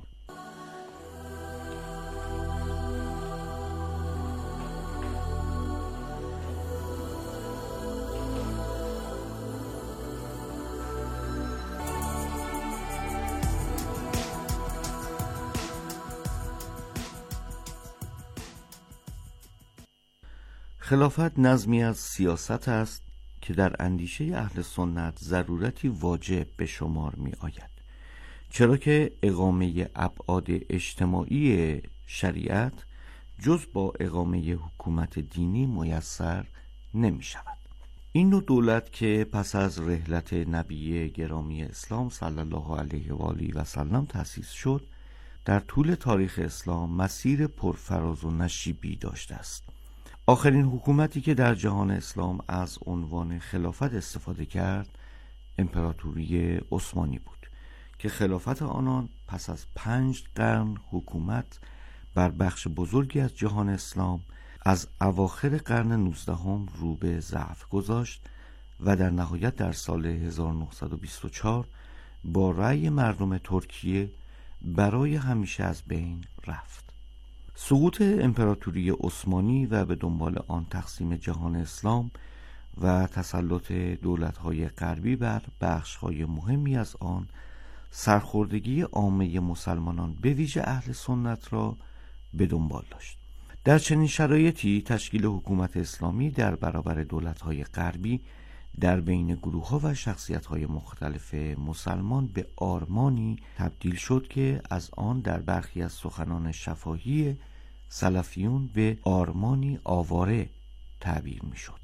خلافت نظمی از سیاست است که در اندیشه اهل سنت ضرورتی واجب به شمار می آید، چرا که اقامه ابعاد اجتماعی شریعت جز با اقامه حکومت دینی میسر نمی شود. این نوع دولت که پس از رحلت نبی گرامی اسلام صلی الله علیه و آله و سلم تأسیس شد، در طول تاریخ اسلام مسیر پرفراز و نشیبی داشته است. آخرین حکومتی که در جهان اسلام از عنوان خلافت استفاده کرد امپراتوری عثمانی بود که خلافت آنان پس از پنج قرن حکومت بر بخش بزرگی از جهان اسلام از اواخر قرن نوزدهم رو به ضعف گذاشت و در نهایت در سال هزار و نهصد و بیست و چهار با رأی مردم ترکیه برای همیشه از بین رفت. سقوط امپراتوری عثمانی و به دنبال آن تقسیم جهان اسلام و تسلط دولت‌های غربی بر بخش‌های مهمی از آن سرخوردگی عامه مسلمانان به ویژه اهل سنت را به دنبال داشت. در چنین شرایطی تشکیل حکومت اسلامی در برابر دولت‌های غربی در بین گروه ها و شخصیت های مختلف مسلمان به آرمانی تبدیل شد که از آن در برخی از سخنان شفاهی سلفیون به آرمانی آواره تعبیر می شد.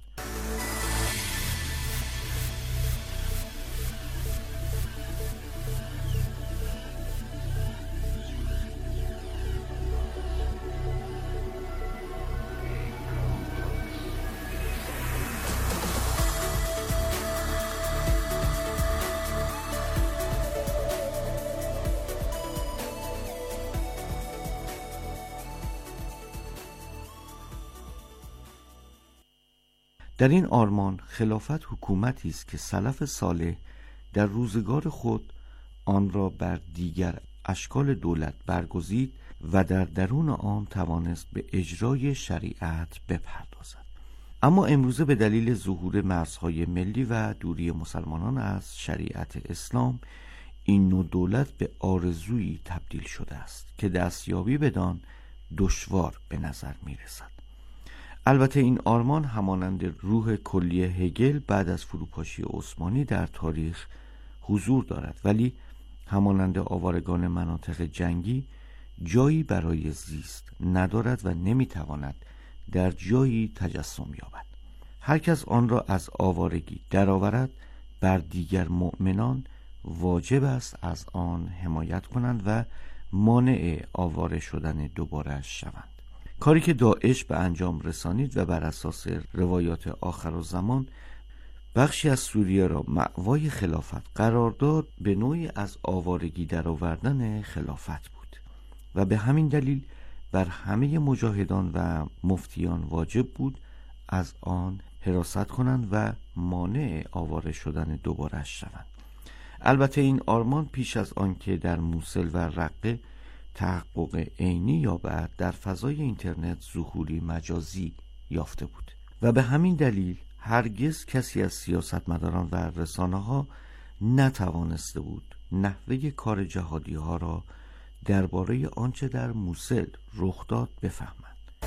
در این آرمان خلافت حکومتی است که سلف صالح در روزگار خود آن را بر دیگر اشکال دولت برگزید و در درون آن توانست به اجرای شریعت بپردازد. اما امروزه به دلیل ظهور مرزهای ملی و دوری مسلمانان از شریعت اسلام این نوع دولت به آرزویی تبدیل شده است که دستیابی بدان دشوار به نظر می رسد. البته این آرمان همانند روح کلی هگل بعد از فروپاشی عثمانی در تاریخ حضور دارد، ولی همانند آوارگان مناطق جنگی جایی برای زیست ندارد و نمیتواند در جایی تجسم یابد. هر کس آن را از آوارگی درآورد بر دیگر مؤمنان واجب است از آن حمایت کنند و مانع آواره شدن دوباره شوند. کاری که داعش به انجام رسانید و بر اساس روایات آخرالزمان بخشی از سوریه را مأوای خلافت قرار داد، به نوعی از آوارگی درآوردن خلافت بود و به همین دلیل بر همه مجاهدان و مفتیان واجب بود از آن حراست کنند و مانع آواره شدن دوباره شوند. البته این آرمان پیش از آن که در موصل و رقه تحقق عینی یابد در فضای اینترنت ظهوری مجازی یافته بود و به همین دلیل هرگز کسی از سیاستمداران و رسانه ها نتوانسته بود نحوه کار جهادی ها را درباره آنچه در موصل رخ داد بفهمند.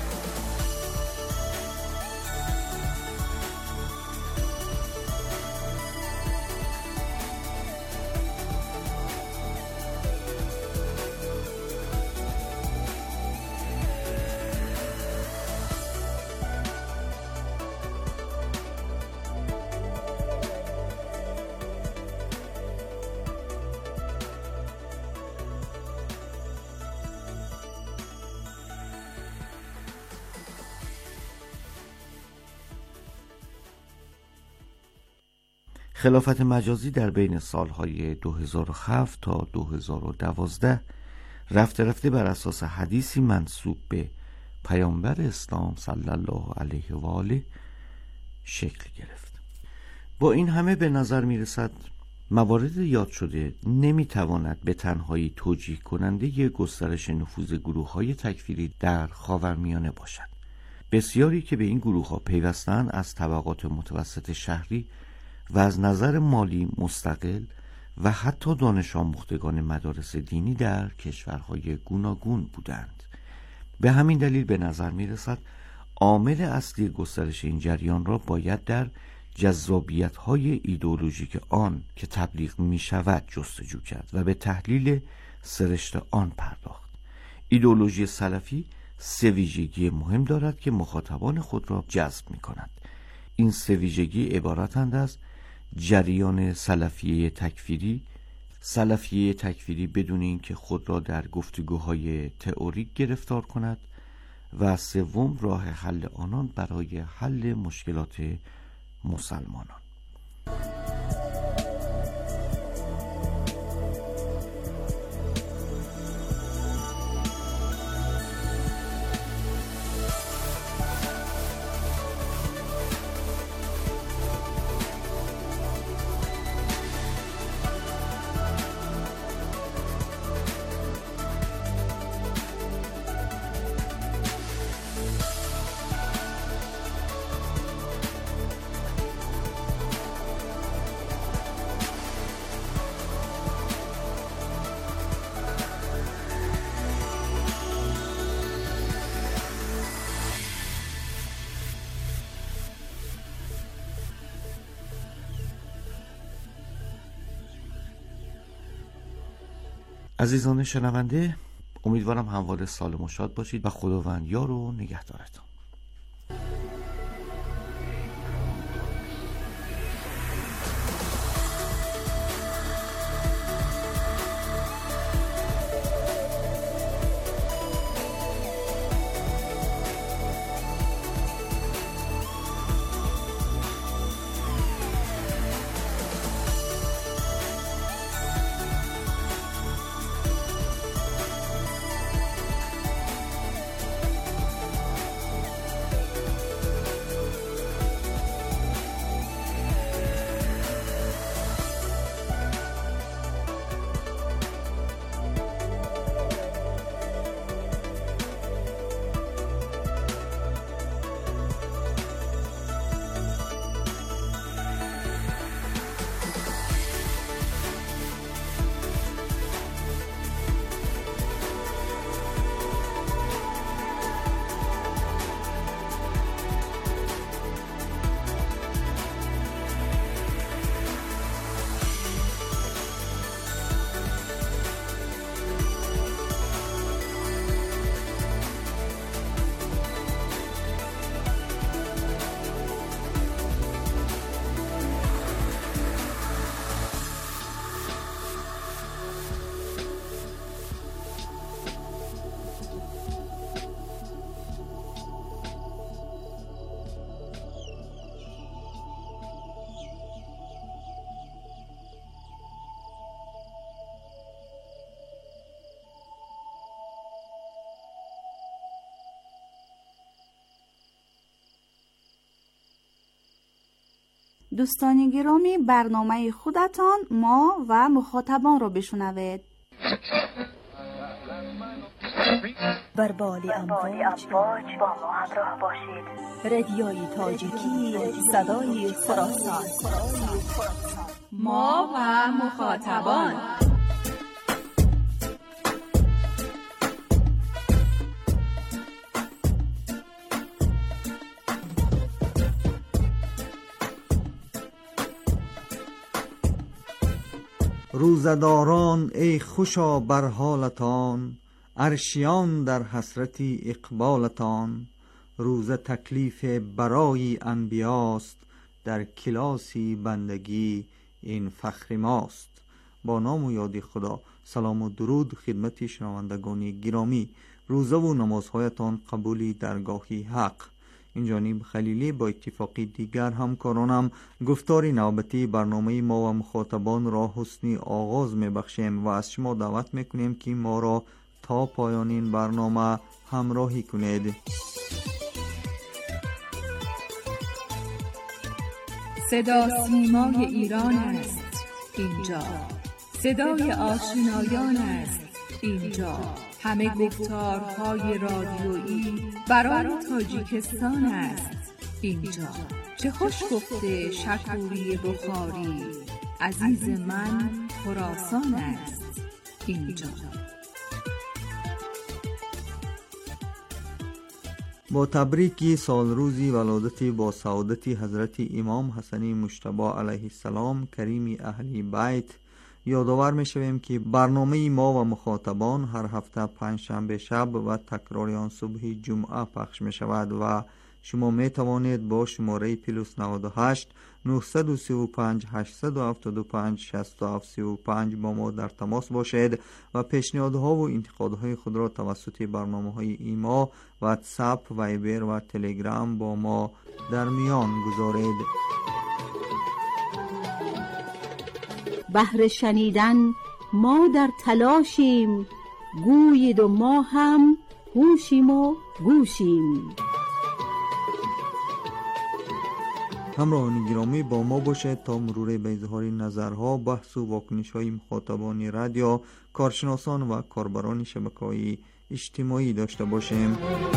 خلافت مجازی در بین سالهای دو هزار و هفت تا دو هزار و دوازده رفته رفته بر اساس حدیثی منسوب به پیامبر اسلام صلی الله علیه و آله شکل گرفت. با این همه به نظر می رسد موارد یاد شده نمی تواند به تنهایی توجیه کننده ی گسترش نفوذ گروه های تکفیری در خاورمیانه باشد. بسیاری که به این گروه ها پیوستند از طبقات متوسط شهری و از نظر مالی مستقل و حتی دانش آموختگان مدارس دینی در کشورهای گوناگون بودند. به همین دلیل به نظر می رسد عامل اصلی گسترش این جریان را باید در جذابیت‌های ایدئولوژیک آن که تبلیغ می شود جستجو کرد و به تحلیل سرشت آن پرداخت. ایدئولوژی سلفی سه ویژگی مهم دارد که مخاطبان خود را جذب می کند. این سه ویژگی عبارتند از جریان سلفیه تکفیری، سلفیه تکفیری بدون اینکه خود را در گفتگوهای تئوریک گرفتار کند و سوم راه حل آنان برای حل مشکلات مسلمانان. عزیزان شنونده، امیدوارم همواره سالم و شاد باشید و خداوند یار و نگهدارتون. دوستان گرامی، برنامه خودتان ما و مخاطبان را بشنوید. بر بال امواج با ما همراه باشید. رادیوی تاجیکی، صدای خراسان. ما و مخاطبان. روزداران ای خوشا بر حالتان، عرشیان در حسرتی اقبالتان. روز تکلیف برای انبیاست، در کلاسی بندگی این فخر ماست. با نام و یاد خدا، سلام و درود خدمت شنوندگان گرامی. روزه و نمازهایتان قبولی درگاهی حق. این جانب خلیلی با اتفاقی دیگر همکارانم گفتار نوبتی برنامه ما و مخاطبان را حسنی آغاز میبخشیم و از شما دعوت میکنیم که ما را تا پایان این برنامه همراهی کنید. صدا سیمای ایران است اینجا، صدای آشنایان است اینجا، همه گفتارهای رادیویی برای تاجیکستان است اینجا. چه خوش گفته شکوری بخاری، عزیز من خراسان است اینجا. با تبریکی سال روزی ولادت با سعادت حضرت امام حسن مجتبی علیه السلام کریم اهل بیت یادآور می شویم که برنامه ما و مخاطبان هر هفته پنج شنبه شب و تکرار آن صبح جمعه پخش می شود و شما می توانید با شماره پلوس نود و هشت نهصد و سی و پنج هشتصد و هفتاد و پنج شصت و هفت سی و پنج با ما در تماس باشید و پیشنهادها و انتقادهای خود را توسط برنامه‌های ایما، واتساپ، وایبر و تلگرام با ما در میان گذارید. بهر شنیدن ما در تلاشیم، گویید و ما هم هوشیم و گوشیم. همراهان گرامی با ما باشد تا مرور به اظهار نظرها، بحث و واکنش‌های مخاطبان رادیو، کارشناسان و کاربران شبکه‌های اجتماعی داشته باشیم.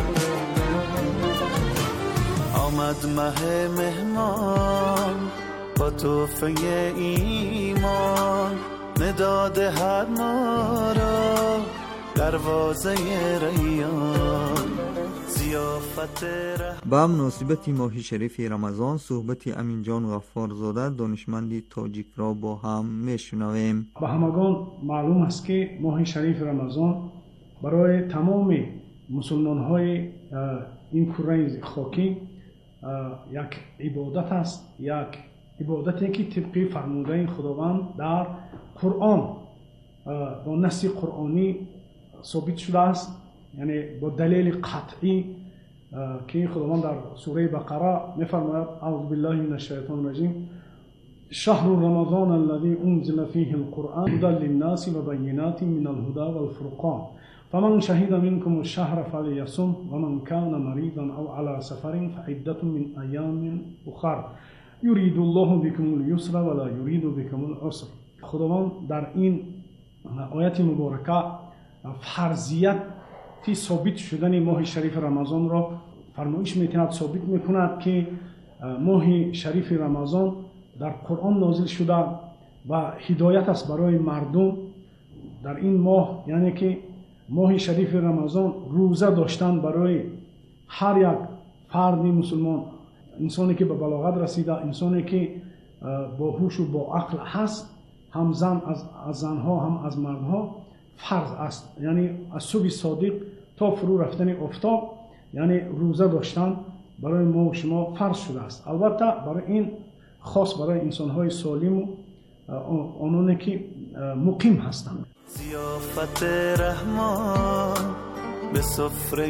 آمد مه مهمان با تحفه ایمان، نداد هر ما را دروازه ریان. با مناسبت ماه شریف رمضان صحبت امین جان غفارزاده دانشمند تاجیک را با هم میشنویم. به همگان معلوم است که ماه شریف رمضان برای تمام مسلمان های این کره خاکی یک عبادت است، یک عبادتی که طبق فرموده خداوند در قرآن با نص قرآنی ثابت شده است، یعنی با دلیل قطعی که خداوند در سوره بقره می‌فرماید اعوذ بالله من الشیطان الرجیم شهر رمضان الذي انزل فيه القرآن هدى للناس وبينات من الهدى والفرقان فمن شهد منكم الشهر فليصم ومن كان مريضا او على سفر فعدة من ايام اخر يريد الله بكم اليسر ولا يريد بكم العسر. خداوند در این آیت مبارکه فرضیت تی ثابت شدن ماه شریف رمضان را فرمایش میکند، ثابت میکند که ماه شریف رمضان در قرآن نازل شده و هدایت است برای مردم در این ماه، یعنی که ماه شریف رمضان روزه داشتن برای هر یک فرد مسلمان، انسانی که به بلاغت رسیده، انسانی که با هوش و با عقل هست، هم زن از, از زنها هم از مردها فرض است، یعنی از صبح صادق تا فرو رفتن آفتاب یعنی روزه داشتن برای ما و شما فرض شده است. البته برای این خاص برای انسان‌های سالم و آنانی که مقیم هستند. ضیافت رحمان به سفره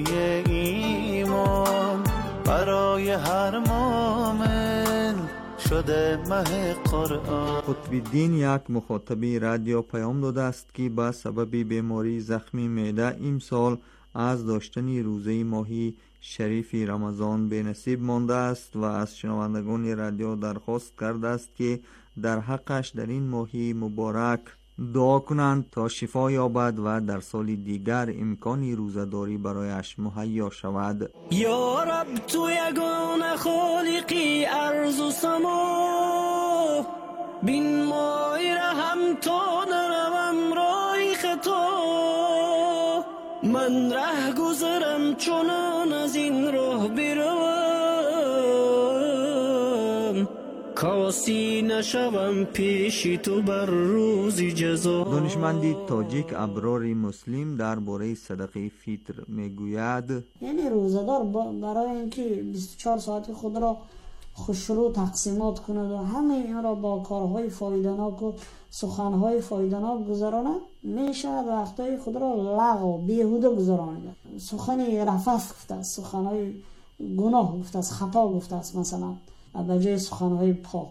ایمان برای هر مومن شده مه قرآن. قطب‌الدین یک مخاطب رادیو پیام داده است که با سبب بیماری زخمی معده امسال از داشتن روزه ماهی شریف رمضان به نصیب مانده است و از شنوندگان رادیو درخواست کرده است که در حقش در این ماهی مبارک دعا کنند تا شفا یابد و در سال دیگر امکانی روزه‌داری برایش مهیا شود. یا رب تو یگانه خالقی ارض و سما، بین مای رحم تا نروم رای خطا، من ره گذرم چنان از این راه بروم، کاسی نشوم پیشی تو بر روزی جزا. دانشمندی تاجیک ابرار مسلم درباره صدقه فطر میگوید یعنی روزدار برای اینکه بیست و چهار ساعت خود را خوشرو تقسیمات کند و همه این را با کارهای فایده‌ناک و سخنهای فایده‌ناک گذراند، میشود وقتهای خود را لغو بیهوده گذراند. سخنی رفث گفته است، سخنهای گناه گفته است، خطا گفته است، مثلا به جای سخنهای پاک.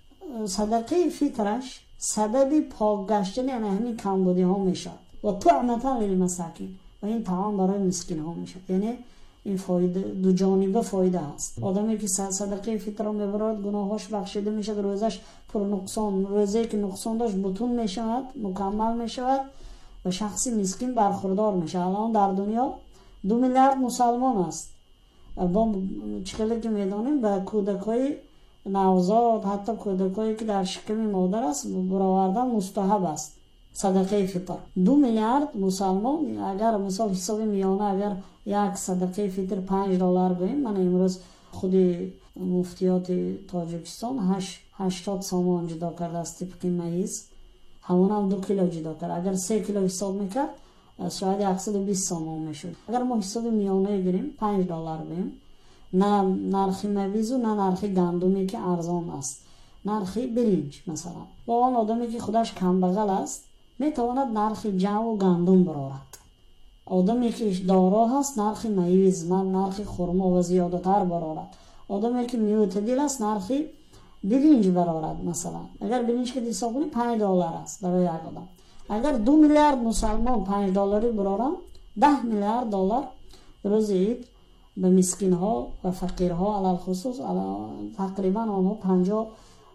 صدقه فطرش سبب پاک گشتن یعنی همین کمبودی ها میشد و طعمتا للمساکین و این طعام برای مسکین ها میشد، یعنی این فایده دو جانبه فایده است. آدمی که صدقه فطر رو میبرد گناهاش بخشیده میشد، روزش پر نقصان، روزی که نقصان داشت بتون میشود، مکمل میشود و شخصی مسکین برخوردار میشه. الان در دنیا دو میلیارد مسلمان است، با چکلی که میدانیم به کودکای نوزاد حتی کودکایی که در شکم مادر است برآوردن مستحب است صدقه فطر. دو میلیارد مسلمان اگر مثال حساب میانه اگر یک صدقه فطر پنج دلار گوییم، من امروز خود مفتیات تاجیکستان هشت هشتاد سامان جدا کرده است طبق میز، همون هم دو کیلو جدا کرد. اگر سه کیلو حساب میکرد شاید صد و بیست سامان میشد. اگر ما حساب میانه گیریم پنج دلار بیم، نه نرخی مویز و نه نرخی گندمی که ارزان است، نرخی برنج مثلا. با آن آدمی که خودش کمبغل است میتواند نرخی جو و گندم برارد. آدمی که دارا هست نرخی مویز، من نرخی خرما و زیادتر برارد. آدمی که معتدل است نرخی برنج برارد مثلا. اگر برنج که حساب کنی پنج دلار است برای یک آدم. اگر دو میلیارد مسلمان پنج دلاری برارن، ده میلیارد دلار روز عید به مسکین ها و فقیر ها علال خصوص تقریبا آنها پنجاه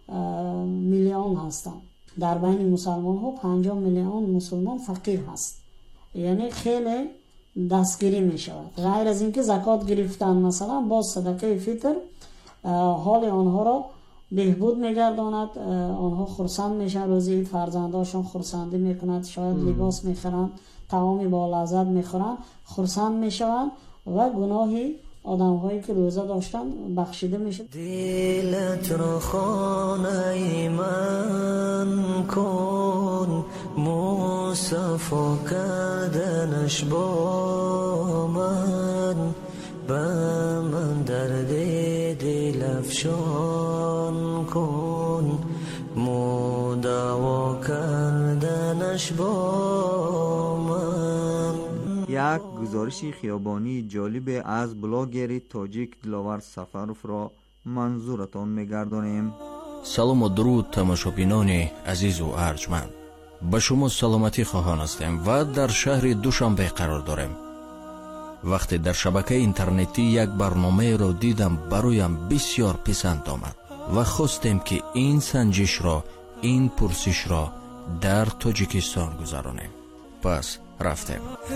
میلیون هستند. در بین مسلمان ها پنجاه میلیون مسلمان فقیر هست، یعنی خیلی دستگیری می شود. غیر از اینکه زکات گرفتن مثلا باز صدقه فطر حال آنها را بهبود میگرداند، آنها خرسند میشن روز عید، فرزنداشون خرسندی میکنند، شاید لباس میخرند، طعامی با لذت میخورند، خرسند میشوند و گناه آدم هایی که روزه داشتن بخشیده میشه. دلت رو خانه من کن، مصفا کردنش با من، به من درد دل افشان کن، مداوا کردنش با من. یک گزارش خیابانی جالب از بلاگری تاجیک دلاور سفروف را منظورتان میگردانیم. سلام و درود تماشابینان عزیز و ارجمند، به شما سلامتی خواهان هستیم و در شهر دوشنبه قرار داریم. وقتی در شبکه اینترنتی یک برنامه را دیدم برایم بسیار پسند آمد و خواستیم که این سنجش را، این پرسش را در تاجیکستان گذرانیم. پس رفتیم.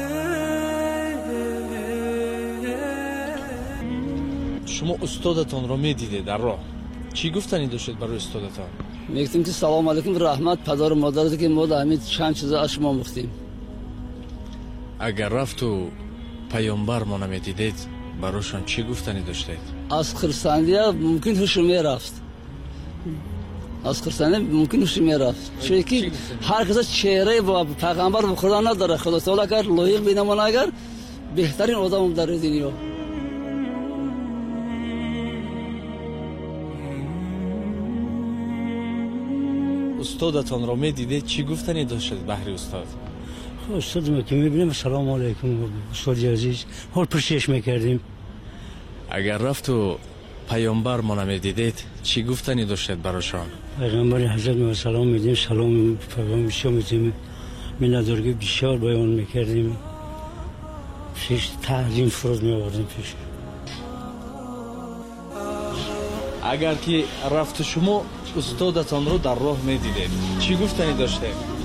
شما استادتان را میدیده در راه، چی گفتنی داشتید برای استادتان؟ میگفتیم که سلام علیکم و رحمت پدر و مادرت که ما همین چند چیزا از شما گفتیم. اگر رفت و پیامبر ما نمیدیدید براشان چی گفتنی داشتید؟ از خرسندی ممکن هوش میرفت، از خرسندی ممکن هوش میرفت، چون که هر کس چهره با پیغمبر و خدا نداره. خدا تعالی اگر لایق بینمان اگر بهترین آدم در دنیا. استادتان را میدیده چی گفتنی داشتید بهر استاد؟ استاد ما که میبینیم سلام علیکم استاد عزیز حال پرسش میکردیم. اگر رفت و پیامبر ما نمیدیدید چی گفتنی داشتید براشان؟ پیغمبر حضرت ما سلام میدیم، سلام پیغمبر شما میدیم، میندارگی بسیار بیان میکردیم، پیش تعظیم فرض میآوردیم پیش. اگر که رفت شما استادتان رو در راه میدیدید چی گفتنی داشتید؟